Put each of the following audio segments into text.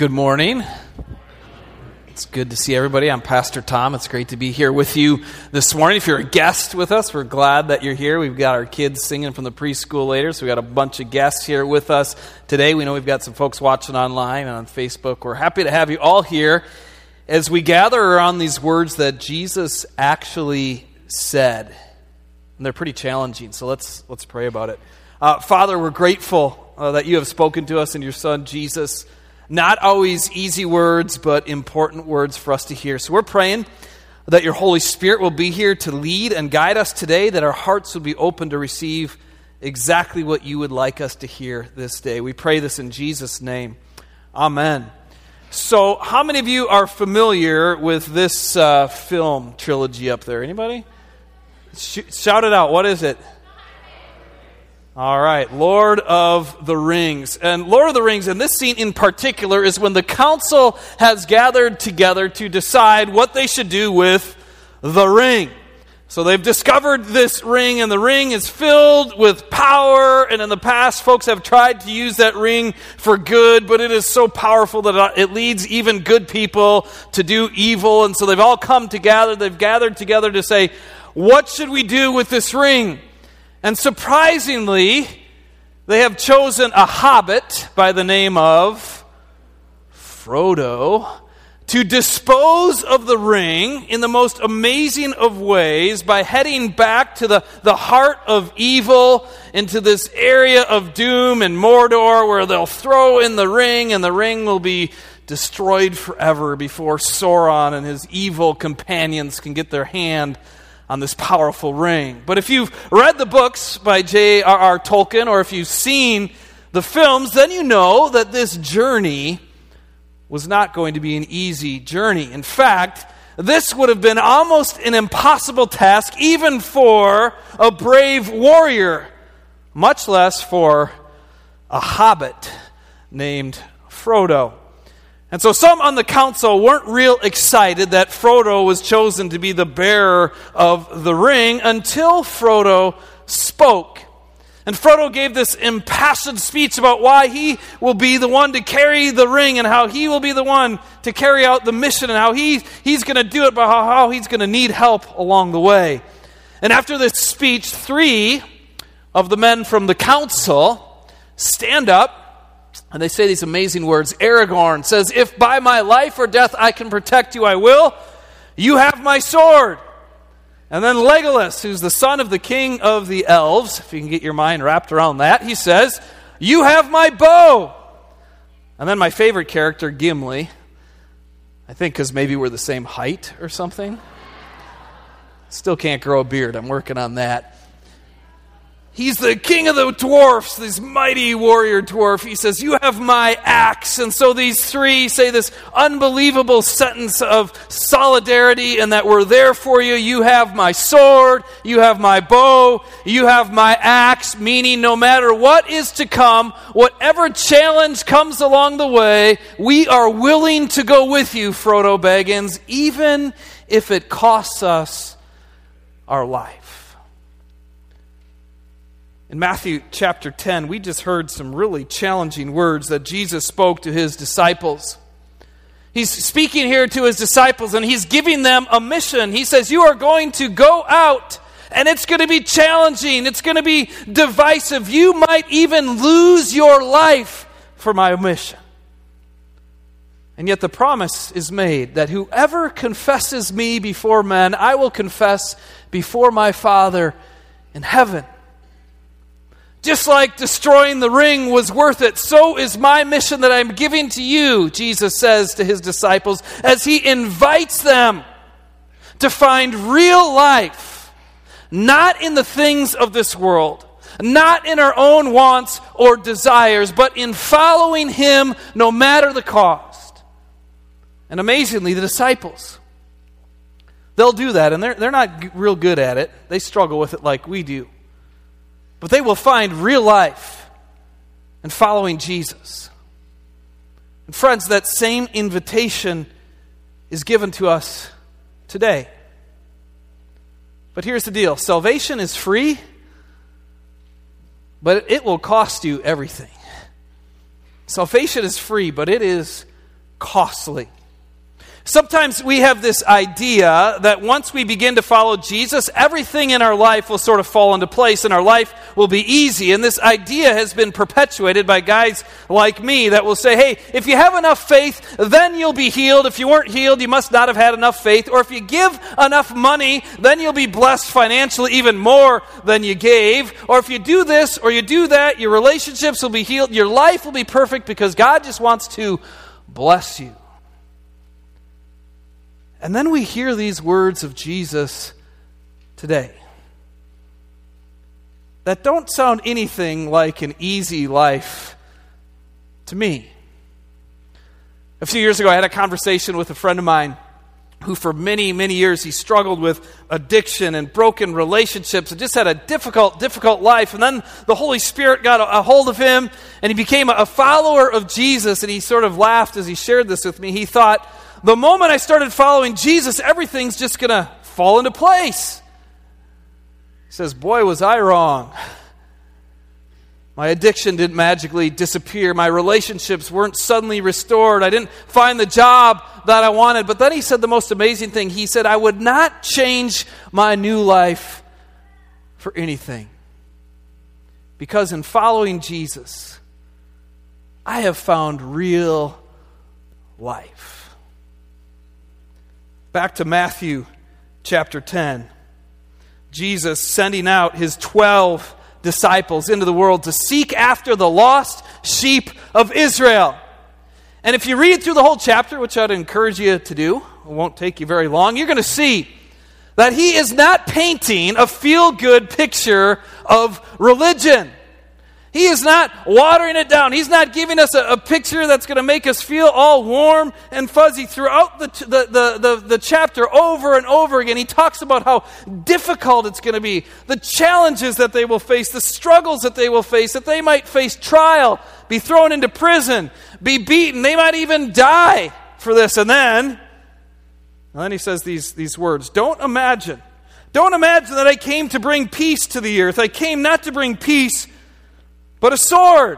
Good morning. It's good to see everybody. I'm Pastor Tom. It's great to be here with you this morning. If you're a guest with us, we're glad that you're here. We've got our kids singing from the preschool later, so we've got a bunch of guests here with us today. We know we've got some folks watching online and on Facebook. We're happy to have you all here as we gather around these words that Jesus actually said. And they're pretty challenging, so let's pray about it. Father, we're grateful that you have spoken to us in your Son, Jesus. Not always easy words, but important words for us to hear. So we're praying that your Holy Spirit will be here to lead and guide us today, that our hearts will be open to receive exactly what you would like us to hear this day. We pray this in Jesus' name. Amen. So how many of you are familiar with this film trilogy up there? Anybody? Shout it out. What is it? All right, Lord of the Rings. And Lord of the Rings, and this scene in particular, is when the council has gathered together to decide what they should do with the ring. So they've discovered this ring, and the ring is filled with power. And in the past, folks have tried to use that ring for good, but it is so powerful that it leads even good people to do evil. And so they've all come together. They've gathered together to say, what should we do with this ring? And surprisingly, they have chosen a hobbit by the name of Frodo to dispose of the ring in the most amazing of ways by heading back to the heart of evil, into this area of doom and Mordor, where they'll throw in the ring and the ring will be destroyed forever before Sauron and his evil companions can get their hand on this powerful ring. But if you've read the books by J.R.R. Tolkien, or if you've seen the films, then you know that this journey was not going to be an easy journey. In fact, this would have been almost an impossible task, even for a brave warrior, much less for a hobbit named Frodo. And so some on the council weren't real excited that Frodo was chosen to be the bearer of the ring until Frodo spoke. And Frodo gave this impassioned speech about why he will be the one to carry the ring and how he will be the one to carry out the mission and how he's going to do it, but how he's going to need help along the way. And after this speech, 3 of the men from the council stand up, and they say these amazing words. Aragorn says, "If by my life or death I can protect you, I will. You have my sword." And then Legolas, who's the son of the king of the elves, if you can get your mind wrapped around that, he says, "You have my bow." And then my favorite character, Gimli, I think because maybe we're the same height or something. Still can't grow a beard. I'm working on that. He's the king of the dwarfs, this mighty warrior dwarf. He says, "You have my axe." And so these 3 say this unbelievable sentence of solidarity and that we're there for you. You have my sword, you have my bow, you have my axe, meaning no matter what is to come, whatever challenge comes along the way, we are willing to go with you, Frodo Baggins, even if it costs us our life. In Matthew chapter 10, we just heard some really challenging words that Jesus spoke to his disciples. He's speaking here to his disciples and he's giving them a mission. He says, you are going to go out and it's going to be challenging. It's going to be divisive. You might even lose your life for my mission. And yet the promise is made that whoever confesses me before men, I will confess before my Father in heaven. Just like destroying the ring was worth it, so is my mission that I'm giving to you, Jesus says to his disciples, as he invites them to find real life, not in the things of this world, not in our own wants or desires, but in following him no matter the cost. And amazingly, the disciples, they'll do that, and they're not real good at it. They struggle with it like we do. But they will find real life in following Jesus. And friends, that same invitation is given to us today. But here's the deal. Salvation is free, but it will cost you everything. Salvation is free, but it is costly. Sometimes we have this idea that once we begin to follow Jesus, everything in our life will sort of fall into place and our life will be easy. And this idea has been perpetuated by guys like me that will say, hey, if you have enough faith, then you'll be healed. If you weren't healed, you must not have had enough faith. Or if you give enough money, then you'll be blessed financially even more than you gave. Or if you do this or you do that, your relationships will be healed. Your life will be perfect because God just wants to bless you. And then we hear these words of Jesus today that don't sound anything like an easy life to me. A few years ago, I had a conversation with a friend of mine who for many, many years, he struggled with addiction and broken relationships and just had a difficult life. And then the Holy Spirit got a hold of him and he became a follower of Jesus. And he sort of laughed as he shared this with me. He thought, the moment I started following Jesus, everything's just going to fall into place. He says, boy, was I wrong. My addiction didn't magically disappear. My relationships weren't suddenly restored. I didn't find the job that I wanted. But then he said the most amazing thing. He said, I would not change my new life for anything. Because in following Jesus, I have found real life. Back to Matthew chapter 10. Jesus sending out his 12 disciples into the world to seek after the lost sheep of Israel. And if you read through the whole chapter, which I'd encourage you to do, it won't take you very long, you're going to see that he is not painting a feel-good picture of religion. He is not watering it down. He's not giving us a picture that's going to make us feel all warm and fuzzy. Throughout the chapter, over and over again, he talks about how difficult it's going to be, the challenges that they will face, the struggles that they will face, that they might face trial, be thrown into prison, be beaten. They might even die for this. And then he says these words, Don't imagine that I came to bring peace to the earth. I came not to bring peace, but a sword.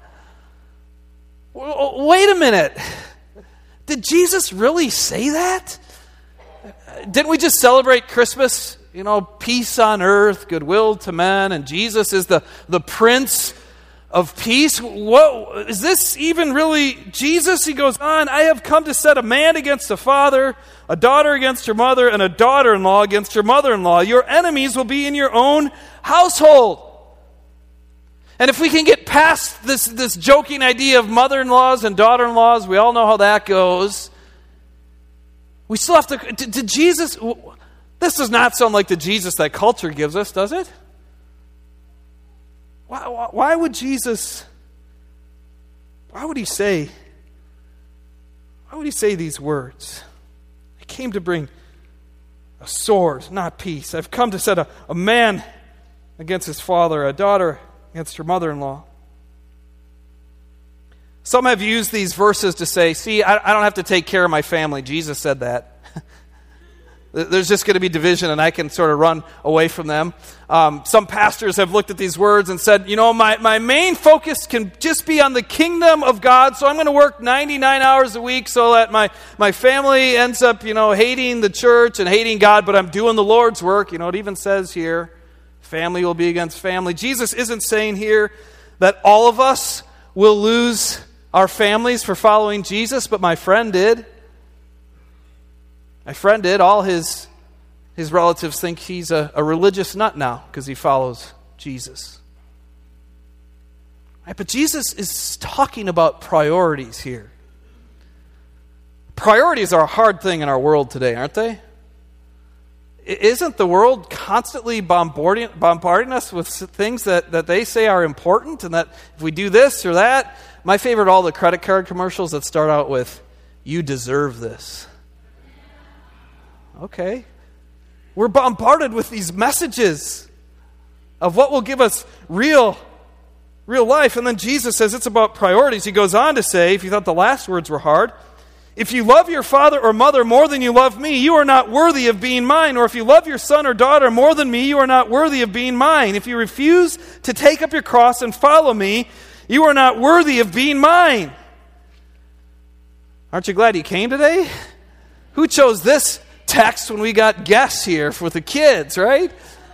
Wait a minute. Did Jesus really say that? Didn't we just celebrate Christmas? You know, peace on earth, goodwill to men, and Jesus is the Prince of Peace. What, is this even really Jesus? He goes on, I have come to set a man against a father, a daughter against her mother, and a daughter-in-law against her mother-in-law. Your enemies will be in your own household. And if we can get past this joking idea of mother-in-laws and daughter-in-laws, we all know how that goes. We still have to Jesus, this does not sound like the Jesus that culture gives us, does it? Why would Jesus, why would he say these words? I came to bring a sword, not peace. I've come to set a man against his father, a daughter against her mother-in-law. Some have used these verses to say, see, I don't have to take care of my family. Jesus said that. There's just going to be division and I can sort of run away from them. Some pastors have looked at these words and said, you know, my main focus can just be on the kingdom of God, so I'm going to work 99 hours a week so that my family ends up, you know, hating the church and hating God, but I'm doing the Lord's work. You know, it even says here, family will be against family. Jesus isn't saying here that all of us will lose our families for following Jesus, but my friend did. My friend did. All his relatives think he's a religious nut now because he follows Jesus. Right, but Jesus is talking about priorities here. Priorities are a hard thing in our world today, aren't they? Isn't the world constantly bombarding us with things that they say are important and that if we do this or that? My favorite, all the credit card commercials that start out with, you deserve this. Okay. We're bombarded with these messages of what will give us real life. And then Jesus says it's about priorities. He goes on to say, if you thought the last words were hard, if you love your father or mother more than you love me, you are not worthy of being mine. Or if you love your son or daughter more than me, you are not worthy of being mine. If you refuse to take up your cross and follow me, you are not worthy of being mine. Aren't you glad you came today? Who chose this text when we got guests here with the kids, right?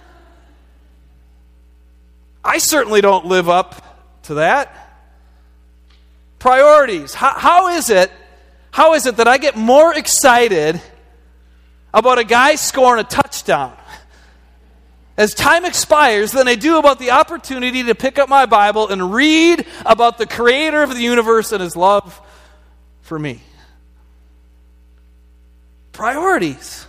I certainly don't live up to that. Priorities. How is it that I get more excited about a guy scoring a touchdown as time expires than I do about the opportunity to pick up my Bible and read about the creator of the universe and his love for me? Priorities.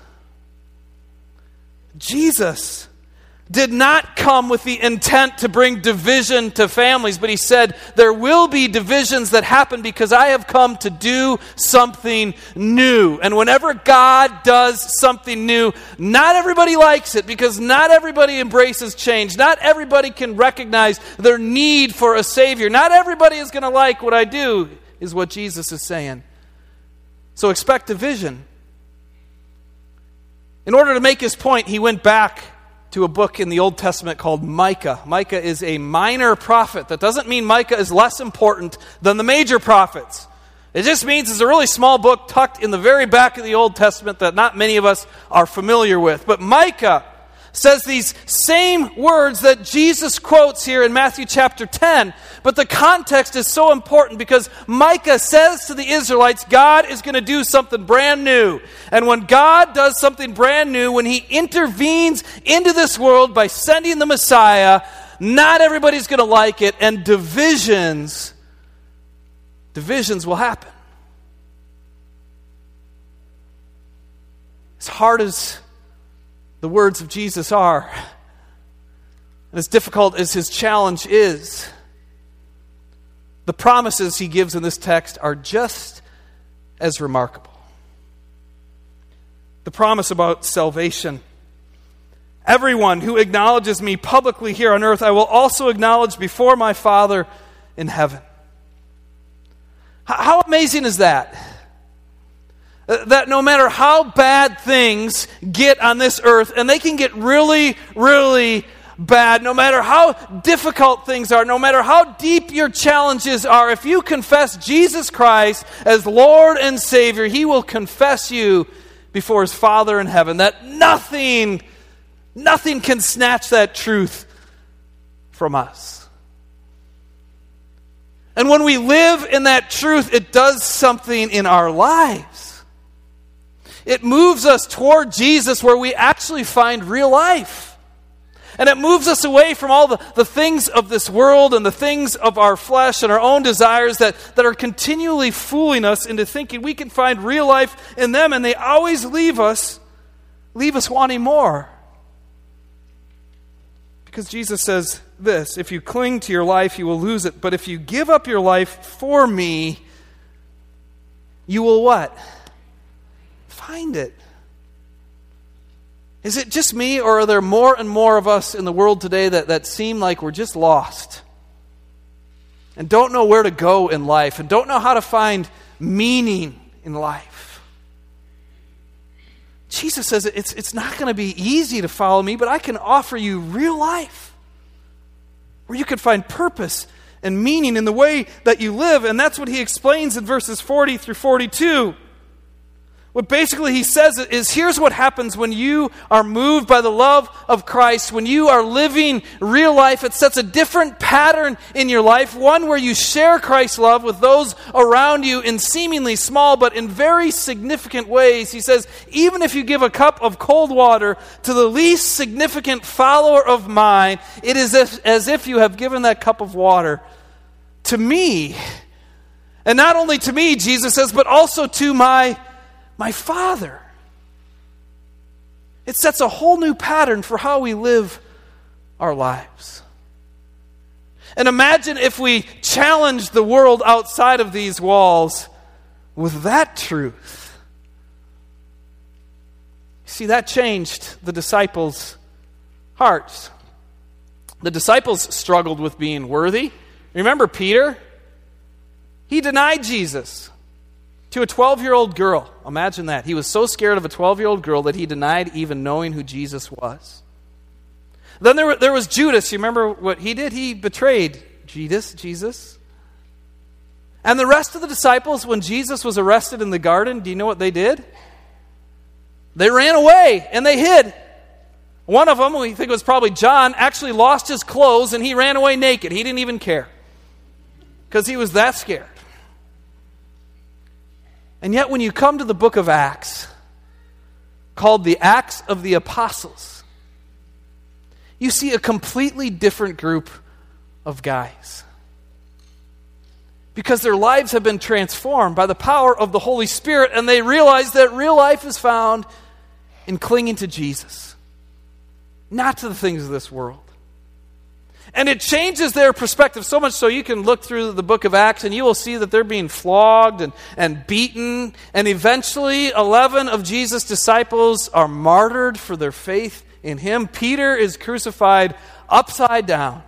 Jesus did not come with the intent to bring division to families, but he said, there will be divisions that happen because I have come to do something new. And whenever God does something new, not everybody likes it because not everybody embraces change. Not everybody can recognize their need for a Savior. Not everybody is going to like what I do, is what Jesus is saying. So expect division. In order to make his point, he went back to a book in the Old Testament called Micah. Micah is a minor prophet. That doesn't mean Micah is less important than the major prophets. It just means it's a really small book tucked in the very back of the Old Testament that not many of us are familiar with. But Micah says these same words that Jesus quotes here in Matthew chapter 10. But the context is so important because Micah says to the Israelites, God is going to do something brand new. And when God does something brand new, when he intervenes into this world by sending the Messiah, not everybody's going to like it, and divisions will happen. As hard as the words of Jesus are, and as difficult as his challenge is, the promises he gives in this text are just as remarkable. The promise about salvation. Everyone who acknowledges me publicly here on earth, I will also acknowledge before my Father in heaven. How amazing is that? That no matter how bad things get on this earth, and they can get really, really bad, no matter how difficult things are, no matter how deep your challenges are, if you confess Jesus Christ as Lord and Savior, he will confess you before his Father in heaven. That nothing can snatch that truth from us. And when we live in that truth, it does something in our lives. It moves us toward Jesus where we actually find real life. And it moves us away from all the things of this world and the things of our flesh and our own desires that are continually fooling us into thinking we can find real life in them, and they always leave us wanting more. Because Jesus says this, if you cling to your life, you will lose it. But if you give up your life for me, you will what? Find it. Is it just me, or are there more and more of us in the world today that seem like we're just lost and don't know where to go in life and don't know how to find meaning in life? Jesus says it's not going to be easy to follow me, but I can offer you real life where you can find purpose and meaning in the way that you live. And that's what he explains in verses 40 through 42. What basically he says is, here's what happens when you are moved by the love of Christ, when you are living real life. It sets a different pattern in your life, one where you share Christ's love with those around you in seemingly small but in very significant ways. He says, even if you give a cup of cold water to the least significant follower of mine, it is as if you have given that cup of water to me. And not only to me, Jesus says, but also to my Father. It sets a whole new pattern for how we live our lives. And imagine if we challenged the world outside of these walls with that truth. See, that changed the disciples' hearts. The disciples struggled with being worthy. Remember Peter? He denied Jesus to a 12-year-old girl. Imagine that. He was so scared of a 12-year-old girl that he denied even knowing who Jesus was. Then there was Judas. You remember what he did? He betrayed Jesus. And the rest of the disciples, when Jesus was arrested in the garden, do you know what they did? They ran away and they hid. One of them, we think it was probably John, actually lost his clothes and he ran away naked. He didn't even care because he was that scared. And yet when you come to the book of Acts, called the Acts of the Apostles, you see a completely different group of guys. Because their lives have been transformed by the power of the Holy Spirit, and they realize that real life is found in clinging to Jesus, not to the things of this world. And it changes their perspective so much so you can look through the book of Acts and you will see that they're being flogged and beaten. And eventually 11 of Jesus' disciples are martyred for their faith in him. Peter is crucified upside down.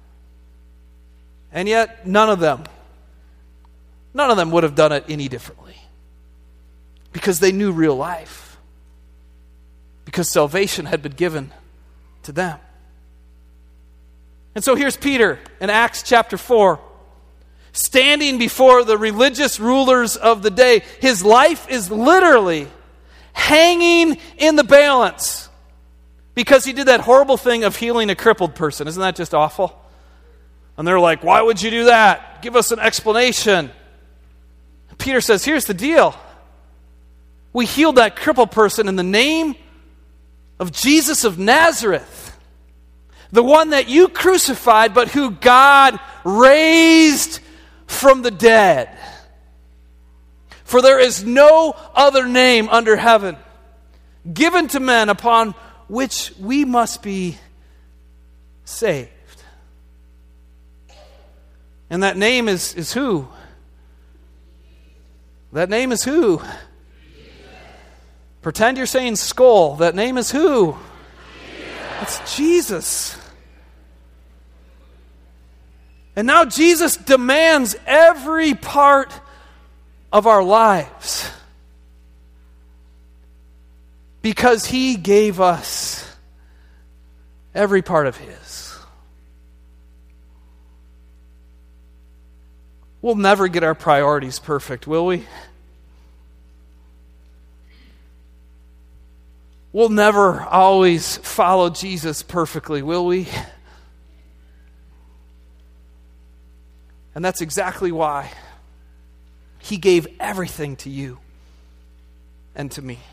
And yet none of them would have done it any differently. Because they knew real life. Because salvation had been given to them. And so here's Peter in Acts chapter 4, standing before the religious rulers of the day. His life is literally hanging in the balance because he did that horrible thing of healing a crippled person. Isn't that just awful? And they're like, why would you do that? Give us an explanation. Peter says, here's the deal. We healed that crippled person in the name of Jesus of Nazareth. The one that you crucified, but who God raised from the dead. For there is no other name under heaven given to men upon which we must be saved. And that name is who? That name is who? Pretend you're saying skull. That name is who? It's Jesus. And now Jesus demands every part of our lives because he gave us every part of his. We'll never get our priorities perfect, will we? We'll never always follow Jesus perfectly, will we? And that's exactly why he gave everything to you and to me.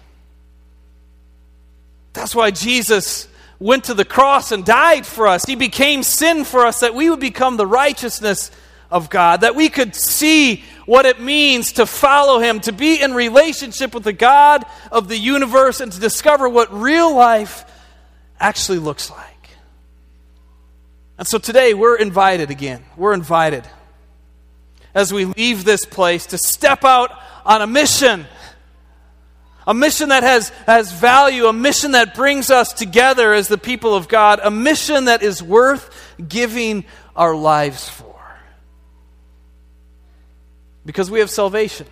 That's why Jesus went to the cross and died for us. He became sin for us that we would become the righteousness of God, that we could see what it means to follow him, to be in relationship with the God of the universe, and to discover what real life actually looks like. And so today we're invited again. We're invited as we leave this place to step out on a mission that has value, a mission that brings us together as the people of God, a mission that is worth giving our lives for. Because we have salvation,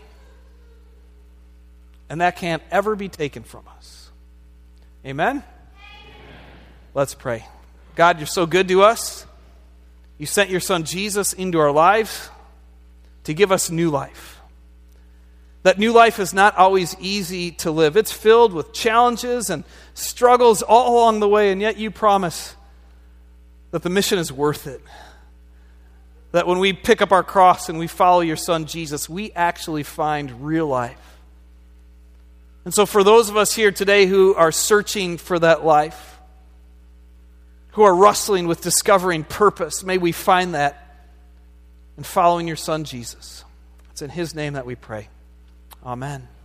and that can't ever be taken from us. Amen? Amen? Let's pray. God, you're so good to us. You sent your son Jesus into our lives to give us new life. That new life is not always easy to live. It's filled with challenges and struggles all along the way, and yet you promise that the mission is worth it. That when we pick up our cross and we follow your son Jesus, we actually find real life. And so for those of us here today who are searching for that life, who are wrestling with discovering purpose, may we find that in following your son Jesus. It's in his name that we pray. Amen.